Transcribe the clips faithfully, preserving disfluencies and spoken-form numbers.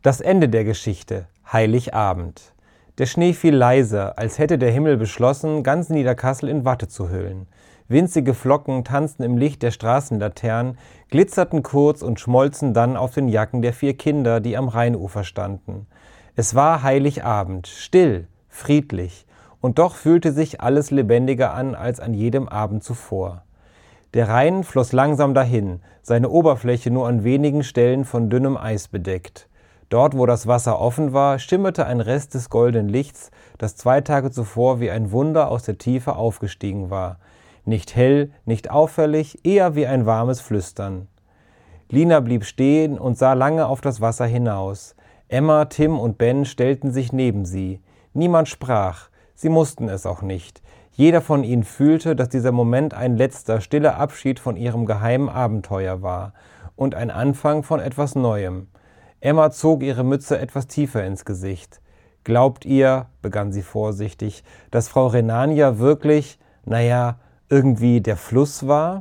Das Ende der Geschichte, Heiligabend. Der Schnee fiel leise, als hätte der Himmel beschlossen, ganz Niederkassel in Watte zu hüllen. Winzige Flocken tanzten im Licht der Straßenlaternen, glitzerten kurz und schmolzen dann auf den Jacken der vier Kinder, die am Rheinufer standen. Es war Heiligabend, still, friedlich, und doch fühlte sich alles lebendiger an als an jedem Abend zuvor. Der Rhein floss langsam dahin, seine Oberfläche nur an wenigen Stellen von dünnem Eis bedeckt. Dort, wo das Wasser offen war, schimmerte ein Rest des goldenen Lichts, das zwei Tage zuvor wie ein Wunder aus der Tiefe aufgestiegen war. Nicht hell, nicht auffällig, eher wie ein warmes Flüstern. Lina blieb stehen und sah lange auf das Wasser hinaus. Emma, Tim und Ben stellten sich neben sie. Niemand sprach, sie mussten es auch nicht. Jeder von ihnen fühlte, dass dieser Moment ein letzter, stiller Abschied von ihrem geheimen Abenteuer war und ein Anfang von etwas Neuem. Emma zog ihre Mütze etwas tiefer ins Gesicht. »Glaubt ihr«, begann sie vorsichtig, »dass Frau Rhenania wirklich, naja, irgendwie der Fluss war?«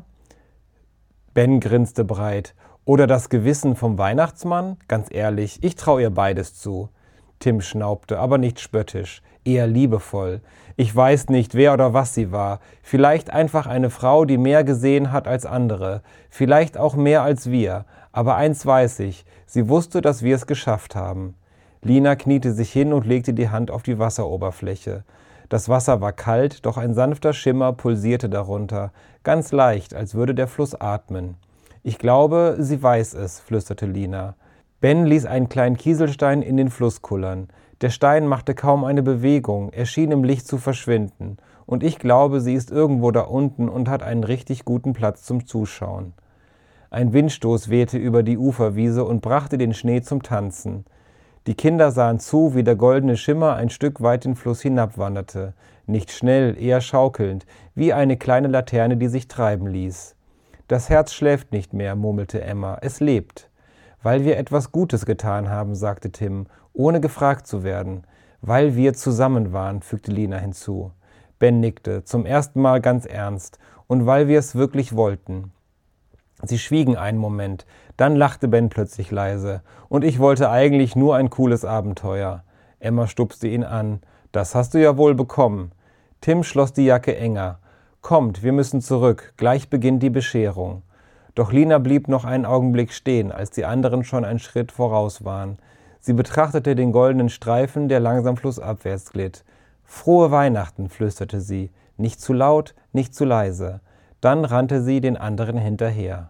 Ben grinste breit. »Oder das Gewissen vom Weihnachtsmann? Ganz ehrlich, ich traue ihr beides zu.« Tim schnaubte, aber nicht spöttisch, eher liebevoll. »Ich weiß nicht, wer oder was sie war. Vielleicht einfach eine Frau, die mehr gesehen hat als andere. Vielleicht auch mehr als wir. Aber eins weiß ich, sie wusste, dass wir es geschafft haben.« Lina kniete sich hin und legte die Hand auf die Wasseroberfläche. Das Wasser war kalt, doch ein sanfter Schimmer pulsierte darunter, ganz leicht, als würde der Fluss atmen. »Ich glaube, sie weiß es«, flüsterte Lina. Ben ließ einen kleinen Kieselstein in den Fluss kullern. Der Stein machte kaum eine Bewegung, er schien im Licht zu verschwinden. Und ich glaube, sie ist irgendwo da unten und hat einen richtig guten Platz zum Zuschauen. Ein Windstoß wehte über die Uferwiese und brachte den Schnee zum Tanzen. Die Kinder sahen zu, wie der goldene Schimmer ein Stück weit den Fluss hinabwanderte. Nicht schnell, eher schaukelnd, wie eine kleine Laterne, die sich treiben ließ. »Das Herz schläft nicht mehr«, murmelte Emma, »es lebt.« »Weil wir etwas Gutes getan haben«, sagte Tim, ohne gefragt zu werden. »Weil wir zusammen waren«, fügte Lina hinzu. Ben nickte, zum ersten Mal ganz ernst, »und weil wir es wirklich wollten.« Sie schwiegen einen Moment, dann lachte Ben plötzlich leise. »Und ich wollte eigentlich nur ein cooles Abenteuer.« Emma stupste ihn an. »Das hast du ja wohl bekommen.« Tim schloss die Jacke enger. »Kommt, wir müssen zurück, gleich beginnt die Bescherung.« Doch Lina blieb noch einen Augenblick stehen, als die anderen schon einen Schritt voraus waren. Sie betrachtete den goldenen Streifen, der langsam flussabwärts glitt. »Frohe Weihnachten«, flüsterte sie, nicht zu laut, nicht zu leise. Dann rannte sie den anderen hinterher.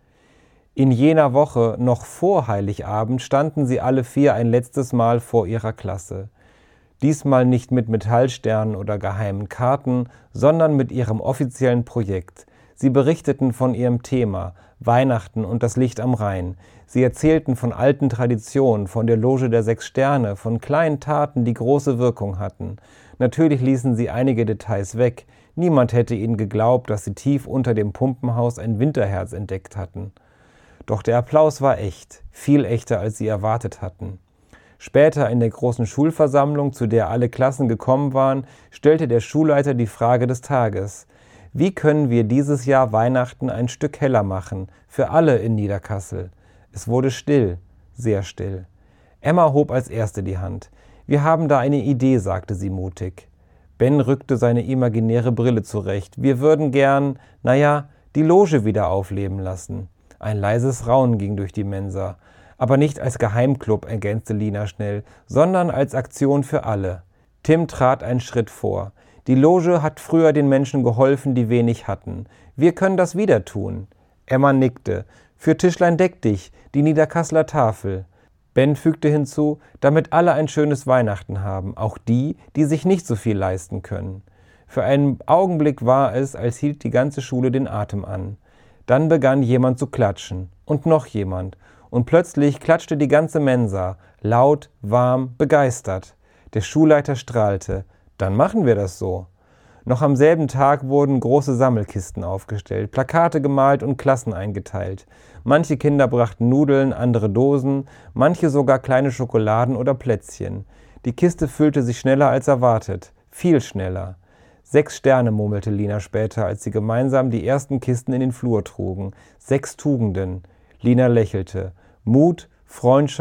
In jener Woche, noch vor Heiligabend, standen sie alle vier ein letztes Mal vor ihrer Klasse. Diesmal nicht mit Metallsternen oder geheimen Karten, sondern mit ihrem offiziellen Projekt. Sie berichteten von ihrem Thema, Weihnachten und das Licht am Rhein. Sie erzählten von alten Traditionen, von der Loge der Sechs Sterne, von kleinen Taten, die große Wirkung hatten. Natürlich ließen sie einige Details weg. Niemand hätte ihnen geglaubt, dass sie tief unter dem Pumpenhaus ein Winterherz entdeckt hatten. Doch der Applaus war echt, viel echter, als sie erwartet hatten. Später in der großen Schulversammlung, zu der alle Klassen gekommen waren, stellte der Schulleiter die Frage des Tages: Wie können wir dieses Jahr Weihnachten ein Stück heller machen, für alle in Niederkassel? Es wurde still, sehr still. Emma hob als erste die Hand. »Wir haben da eine Idee«, sagte sie mutig. Ben rückte seine imaginäre Brille zurecht. »Wir würden gern, naja, die Loge wieder aufleben lassen.« Ein leises Raunen ging durch die Mensa. »Aber nicht als Geheimclub«, ergänzte Lina schnell, »sondern als Aktion für alle.« Tim trat einen Schritt vor. »Die Loge hat früher den Menschen geholfen, die wenig hatten. Wir können das wieder tun.« Emma nickte. »Für Tischlein deck dich, die Niederkasseler Tafel.« Ben fügte hinzu, »damit alle ein schönes Weihnachten haben, auch die, die sich nicht so viel leisten können.« Für einen Augenblick war es, als hielt die ganze Schule den Atem an. Dann begann jemand zu klatschen und noch jemand. Und plötzlich klatschte die ganze Mensa, laut, warm, begeistert. Der Schulleiter strahlte. »Dann machen wir das so.« Noch am selben Tag wurden große Sammelkisten aufgestellt, Plakate gemalt und Klassen eingeteilt. Manche Kinder brachten Nudeln, andere Dosen, manche sogar kleine Schokoladen oder Plätzchen. Die Kiste füllte sich schneller als erwartet, viel schneller. Sechs Sterne, murmelte Lina später, als sie gemeinsam die ersten Kisten in den Flur trugen. Sechs Tugenden. Lina lächelte. Mut, Freundschaft,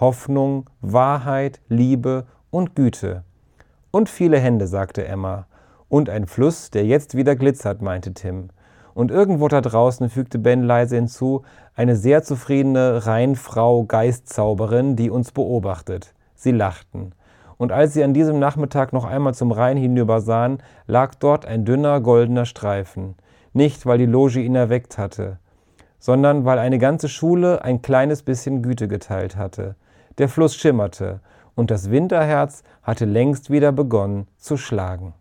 Hoffnung, Wahrheit, Liebe und Güte. Und viele Hände, sagte Emma. Und ein Fluss, der jetzt wieder glitzert, meinte Tim. Und irgendwo da draußen, fügte Ben leise hinzu, eine sehr zufriedene Rheinfrau Geistzauberin, die uns beobachtet. Sie lachten. Und als sie an diesem Nachmittag noch einmal zum Rhein hinüber sahen, lag dort ein dünner, goldener Streifen. Nicht, weil die Loge ihn erweckt hatte, sondern weil eine ganze Schule ein kleines bisschen Güte geteilt hatte. Der Fluss schimmerte, und das Winterherz hatte längst wieder begonnen zu schlagen.